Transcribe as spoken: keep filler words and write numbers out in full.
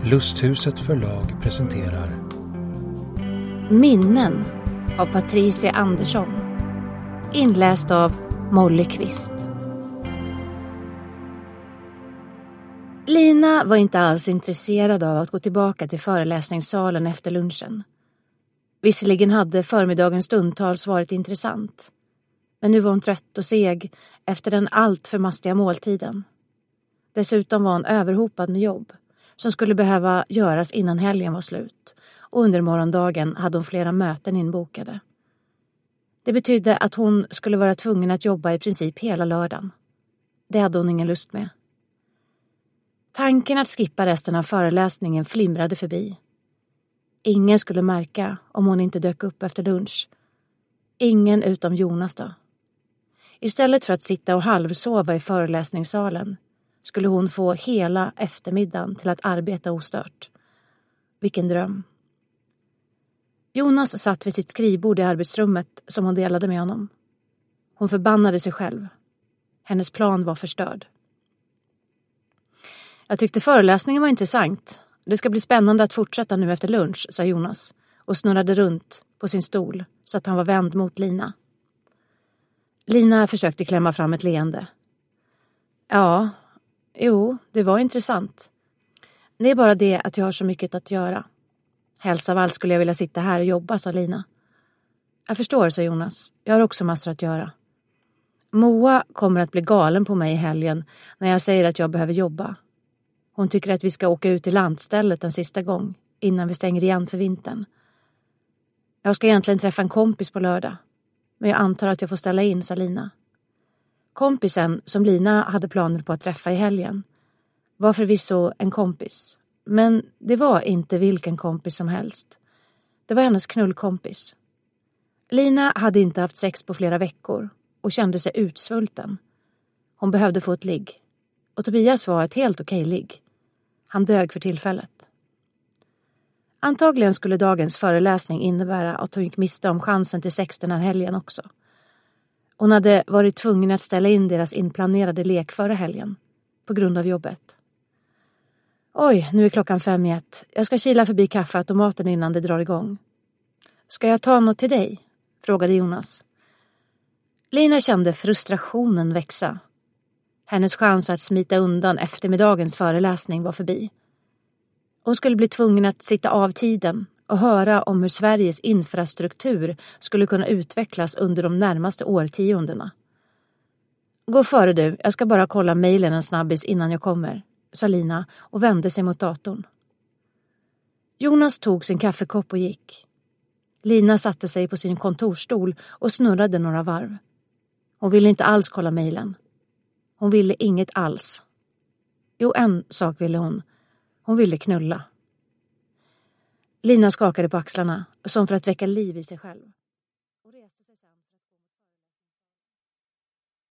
Lusthuset förlag presenterar Minnen av Patricia Andersson. Inläst av Molly Kvist. Lina var inte alls intresserad av att gå tillbaka till föreläsningssalen efter lunchen. Visserligen hade förmiddagen stundtals varit intressant. Men nu var hon trött och seg efter den allt för mastiga måltiden. Dessutom var hon överhopad med jobb som skulle behöva göras innan helgen var slut. Och under morgondagen hade hon flera möten inbokade. Det betydde att hon skulle vara tvungen att jobba i princip hela lördagen. Det hade hon ingen lust med. Tanken att skippa resten av föreläsningen flimrade förbi. Ingen skulle märka om hon inte dök upp efter lunch. Ingen utom Jonas då. Istället för att sitta och halvsova i föreläsningssalen skulle hon få hela eftermiddagen till att arbeta ostört. Vilken dröm. Jonas satt vid sitt skrivbord i arbetsrummet som hon delade med honom. Hon förbannade sig själv. Hennes plan var förstörd. Jag tyckte föreläsningen var intressant. Det ska bli spännande att fortsätta nu efter lunch, sa Jonas och snurrade runt på sin stol så att han var vänd mot Lina. Lina försökte klämma fram ett leende. Ja, jo, det var intressant. Det är bara det att jag har så mycket att göra. Helst av allt skulle jag vilja sitta här och jobba, sa Lina. Jag förstår, sa Jonas. Jag har också massor att göra. Moa kommer att bli galen på mig i helgen när jag säger att jag behöver jobba. Hon tycker att vi ska åka ut till landstället en sista gång innan vi stänger igen för vintern. Jag ska egentligen träffa en kompis på lördag. Men jag antar att jag får ställa in, sa Lina. Kompisen som Lina hade planer på att träffa i helgen var förvisso en kompis. Men det var inte vilken kompis som helst. Det var hennes knullkompis. Lina hade inte haft sex på flera veckor och kände sig utsvulten. Hon behövde få ett ligg. Och Tobias var ett helt okej ligg. Han dög för tillfället. Antagligen skulle dagens föreläsning innebära att hon gick miste om chansen till sex den här helgen också. Hon hade varit tvungen att ställa in deras inplanerade lek förra helgen. På grund av jobbet. Oj, nu är klockan fem i ett. Jag ska kila förbi kaffeautomaten innan det drar igång. Ska jag ta något till dig? Frågade Jonas. Lina kände frustrationen växa. Hennes chans att smita undan eftermiddagens föreläsning var förbi. Hon skulle bli tvungen att sitta av tiden och höra om hur Sveriges infrastruktur skulle kunna utvecklas under de närmaste årtiondena. Gå före du, jag ska bara kolla mejlen en snabbis innan jag kommer, sa Lina och vände sig mot datorn. Jonas tog sin kaffekopp och gick. Lina satte sig på sin kontorstol och snurrade några varv. Hon ville inte alls kolla mejlen. Hon ville inget alls. Jo, en sak ville hon. Hon ville knulla. Lina skakade på axlarna, som för att väcka liv i sig själv.